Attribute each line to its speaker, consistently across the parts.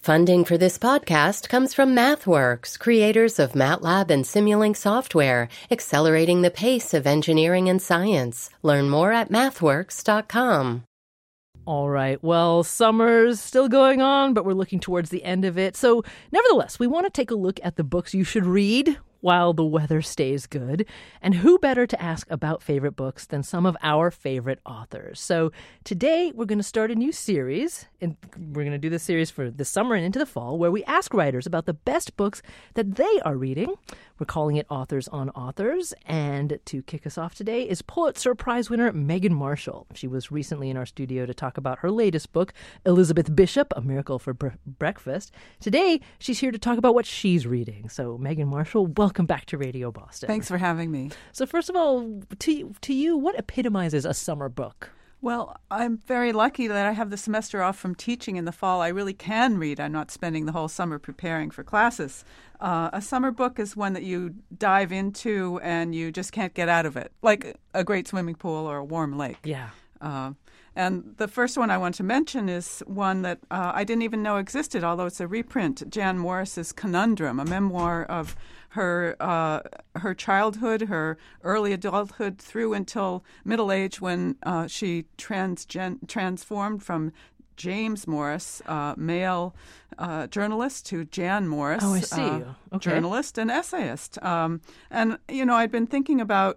Speaker 1: Funding for this podcast comes from MathWorks, creators of MATLAB and Simulink software, accelerating the pace of engineering and science. Learn more at mathworks.com.
Speaker 2: All right. Well, summer's still going on, but we're looking towards the end of it. So, nevertheless, we want to take a look at the books you should read while the weather stays good. And who better to ask about favorite books than some of our favorite authors? So today we're going to start a new series, and we're going to do this series for the summer and into the fall, where we ask writers about the best books that they are reading. We're calling it Authors on Authors. And to kick us off today is Pulitzer Prize winner Megan Marshall. She was recently in our studio to talk about her latest book, Elizabeth Bishop, A Miracle for Breakfast. Today, she's here to talk about what she's reading. So Megan Marshall, welcome back to Radio Boston.
Speaker 3: Thanks for having me.
Speaker 2: So first of all, to you, what epitomizes a summer book?
Speaker 3: Well, I'm very lucky that I have the semester off from teaching in the fall. I really can read. I'm not spending the whole summer preparing for classes. A summer book is one that you dive into and you just can't get out of it, like a great swimming pool or a warm lake.
Speaker 2: Yeah.
Speaker 3: And the first one I want to mention is one that I didn't even know existed, although it's a reprint, Jan Morris's Conundrum, a memoir of her childhood, her early adulthood through until middle age when she transformed from James Morris, male journalist, to Jan Morris,
Speaker 2: Okay.
Speaker 3: journalist and essayist. And, you know, I'd been thinking about,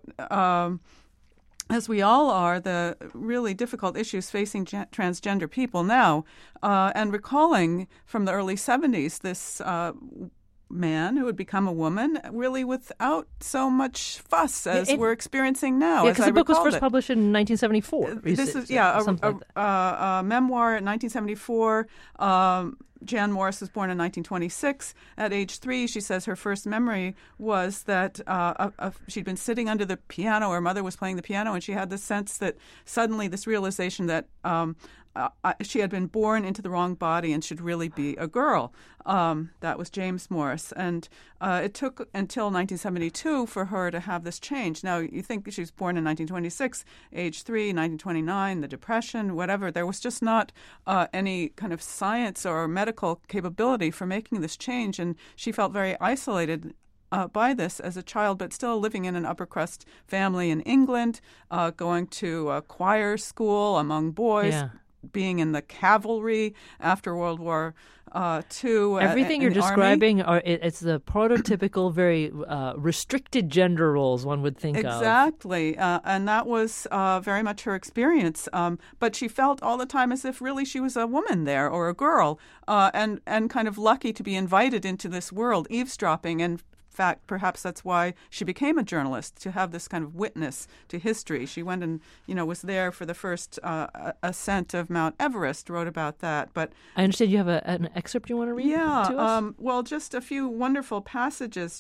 Speaker 3: as we all are, the really difficult issues facing transgender people now, and recalling from the early 70s this man who had become a woman, really without so much fuss as we're experiencing now.
Speaker 2: Yeah, because the book was first published in 1974.
Speaker 3: This is, a memoir in 1974. Jan Morris was born in 1926. At age 3, she says her first memory was that she'd been sitting under the piano. Her mother was playing the piano, and she had the sense that suddenly this realization that she had been born into the wrong body and should really be a girl. That was James Morris. And it took until 1972 for her to have this change. Now, you think she was born in 1926, age 3, 1929, the Depression, whatever. There was just not any kind of science or medical capability for making this change. And she felt very isolated by this as a child, but still living in an upper crust family in England, going to a choir school among boys.
Speaker 2: Yeah.
Speaker 3: Being in the cavalry after World War II.
Speaker 2: Everything you're describing, it's the prototypical, very restricted gender roles one would think of.
Speaker 3: Exactly. And that was very much her experience. But she felt all the time as if really she was a woman there or a girl, and kind of lucky to be invited into this world, eavesdropping. And fact, perhaps that's why she became a journalist, to have this kind of witness to history. She went and, was there for the first ascent of Mount Everest, wrote about that. But
Speaker 2: I understand you have an excerpt you want to read to us?
Speaker 3: Well, just a few wonderful passages.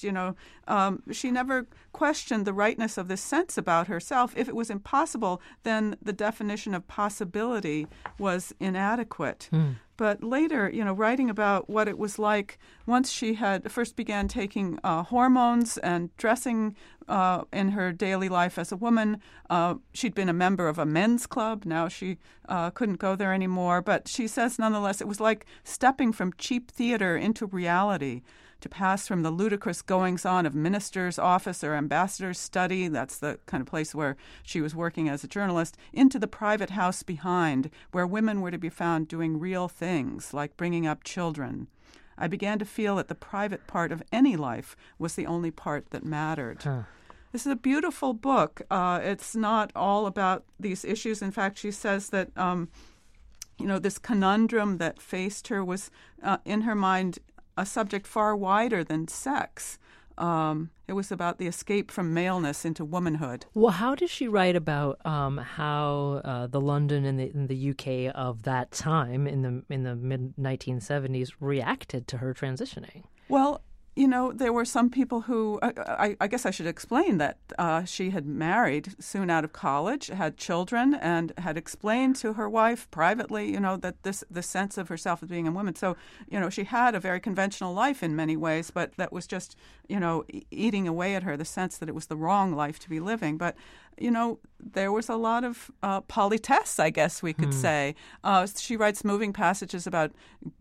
Speaker 3: She never questioned the rightness of this sense about herself. If it was impossible, then the definition of possibility was inadequate. But later, writing about what it was like once she had first began taking hormones and dressing in her daily life as a woman. She'd been a member of a men's club. Now she couldn't go there anymore. But she says, nonetheless, it was like stepping from cheap theater into reality, to pass from the ludicrous goings-on of minister's office or ambassador's study, that's the kind of place where she was working as a journalist, into the private house behind, where women were to be found doing real things, like bringing up children. I began to feel that the private part of any life was the only part that mattered. This is a beautiful book. It's not all about these issues. In fact, she says that, this conundrum that faced her was, in her mind, a subject far wider than sex. It was about the escape from maleness into womanhood.
Speaker 2: Well, how does she write about how the London and the UK of that time, in the mid-1970s, reacted to her transitioning?
Speaker 3: Well, there were some people who, I guess I should explain that she had married soon out of college, had children, and had explained to her wife privately, that the sense of herself as being a woman. So, she had a very conventional life in many ways, but that was just, eating away at her, the sense that it was the wrong life to be living. But, there was a lot of politesse, I guess we could say. She writes moving passages about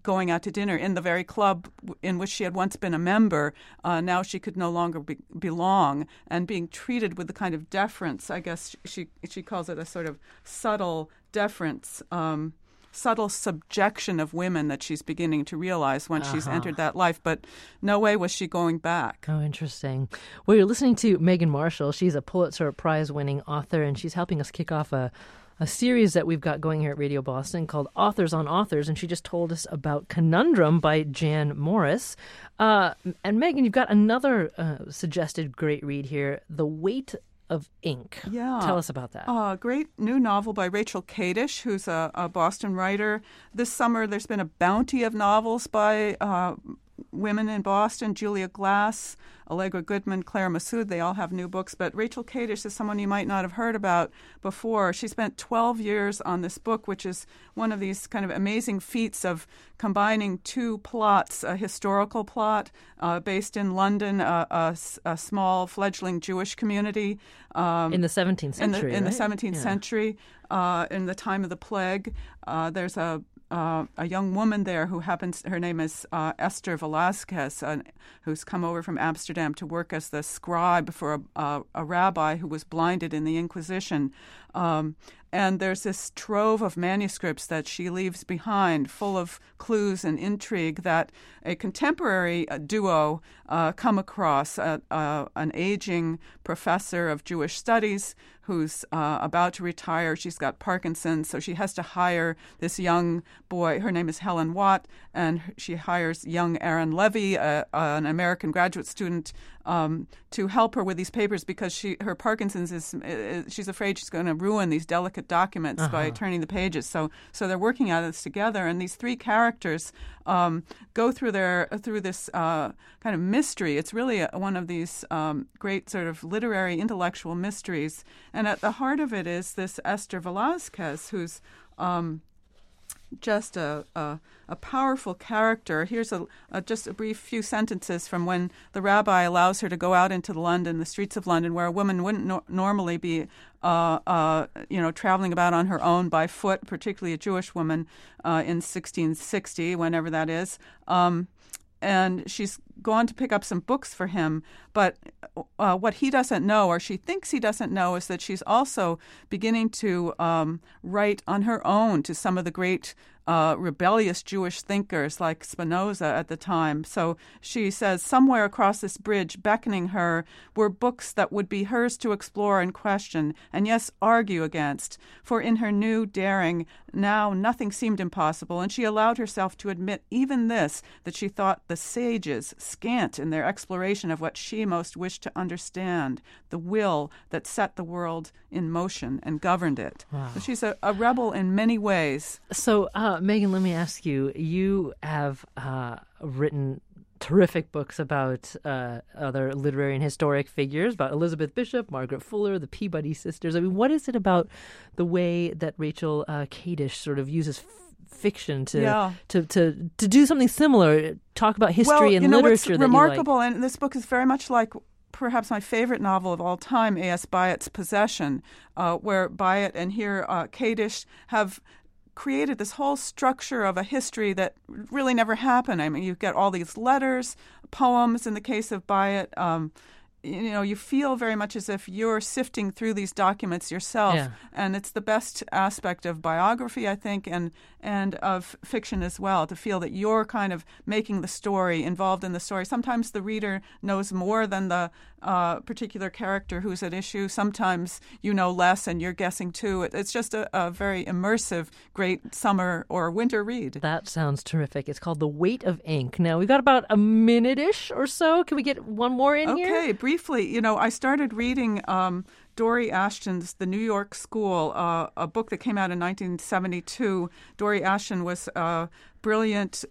Speaker 3: going out to dinner in the very club in which she had once been a member. Now she could no longer belong, and being treated with the kind of deference. I guess she calls it a sort of subtle deference, subtle subjection of women that she's beginning to realize when she's entered that life. But no way was she going back.
Speaker 2: Oh, interesting. Well, you're listening to Megan Marshall. She's a Pulitzer Prize-winning author, and she's helping us kick off a series that we've got going here at Radio Boston called Authors on Authors, and she just told us about Conundrum by Jan Morris. And Megan, you've got another suggested great read here, The Weight of Ink.
Speaker 3: Yeah.
Speaker 2: Tell us about that.
Speaker 3: A great new novel by Rachel Kadish, who's a Boston writer. This summer there's been a bounty of novels by women in Boston, Julia Glass, Allegra Goodman, Claire Massoud. They all have new books, but Rachel Kadish is someone you might not have heard about before. She spent 12 years on this book, which is one of these kind of amazing feats of combining two plots, a historical plot based in London, a small fledgling Jewish community.
Speaker 2: In the 17th century,
Speaker 3: In the
Speaker 2: right?
Speaker 3: 17th century, in the time of the plague. There's a young woman there her name is Esther Velasquez, who's come over from Amsterdam to work as the scribe for a rabbi who was blinded in the Inquisition. And there's this trove of manuscripts that she leaves behind, full of clues and intrigue that a contemporary duo come across, an aging professor of Jewish studies who's about to retire. She's got Parkinson's, so she has to hire this young boy. Her name is Helen Watt, and she hires young Aaron Levy, an American graduate student, to help her with these papers because her Parkinson's she's afraid she's going to ruin these delicate documents by turning the pages. So they're working at this together, and these three characters go through this kind of mystery. It's really one of these great sort of literary intellectual mysteries, and at the heart of it is this Esther Velasquez, who's just a powerful character. Here's just a brief few sentences from when the rabbi allows her to go out into the streets of London, where a woman wouldn't normally be, traveling about on her own by foot, particularly a Jewish woman in 1660, whenever that is. And she's gone to pick up some books for him, but what he doesn't know, or she thinks he doesn't know, is that she's also beginning to write on her own to some of the great rebellious Jewish thinkers like Spinoza at the time. So she says somewhere across this bridge, beckoning her, were books that would be hers to explore and question, and yes, argue against. For in her new daring, now nothing seemed impossible, and she allowed herself to admit even this, that she thought the sages scant in their exploration of what she most wished to understand, the will that set the world in motion and governed it.
Speaker 2: Wow.
Speaker 3: So she's a rebel in many ways.
Speaker 2: So, Megan, let me ask you, you have written terrific books about other literary and historic figures, about Elizabeth Bishop, Margaret Fuller, the Peabody sisters. I mean, what is it about the way that Rachel Kadish sort of uses fiction to do something similar, talk about history and literature
Speaker 3: what's remarkable, and this book is very much like perhaps my favorite novel of all time, A.S. Byatt's Possession, where Byatt and here Kadish have created this whole structure of a history that really never happened. I mean, you get all these letters, poems in the case of Byatt. You feel very much as if you're sifting through these documents yourself, and it's the best aspect of biography, I think, and of fiction as well, to feel that you're kind of making the story, involved in the story. Sometimes the reader knows more than the particular character who's at issue. Sometimes you know less and you're guessing too. It's just a very immersive, great summer or winter read.
Speaker 2: That sounds terrific. It's called The Weight of Ink. Now, we've got about a minute-ish or so. Can we get one more in here?
Speaker 3: Okay, briefly, I started reading Dori Ashton's The New York School, a book that came out in 1972. Dori Ashton was a brilliant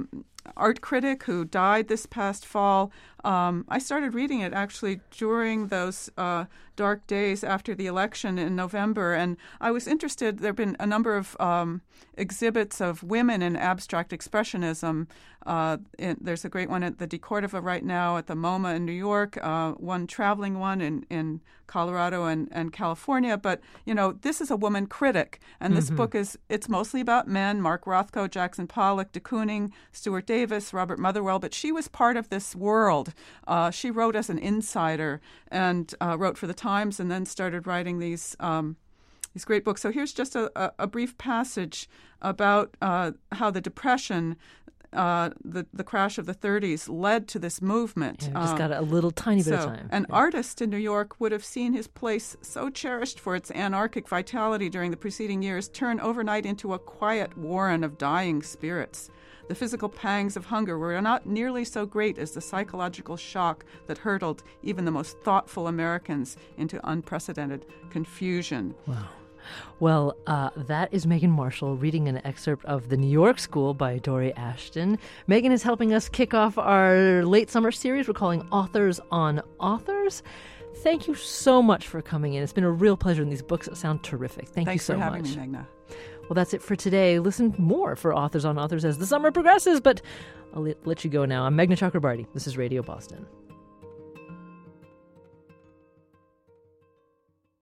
Speaker 3: art critic who died this past fall. I started reading it actually during those dark days after the election in November, and I was interested. There have been a number of exhibits of women in abstract expressionism. There's a great one at the De Cordova right now, at the MoMA in New York, one traveling one in Colorado and California. But, this is a woman critic, and this book it's mostly about men, Mark Rothko, Jackson Pollock, de Kooning, Stuart Davis, Robert Motherwell, but she was part of this world. She wrote as an insider and wrote for the Times and then started writing these great books. So here's just a brief passage about how the Depression, the crash of the 30s, led to this movement.
Speaker 2: Yeah, just got a little tiny bit of time.
Speaker 3: An artist in New York would have seen his place, so cherished for its anarchic vitality during the preceding years, turn overnight into a quiet warren of dying spirits. The physical pangs of hunger were not nearly so great as the psychological shock that hurtled even the most thoughtful Americans into unprecedented confusion.
Speaker 2: Wow. Well, that is Megan Marshall reading an excerpt of The New York School by Dori Ashton. Megan is helping us kick off our late summer series we're calling Authors on Authors. Thank you so much for coming in. It's been a real pleasure, and these books sound terrific. Thanks you so much.
Speaker 3: Thanks for having me, Meghna.
Speaker 2: Well, that's it for today. Listen more for Authors on Authors as the summer progresses, but I'll let you go now. I'm Meghna Chakrabarty. This is Radio Boston.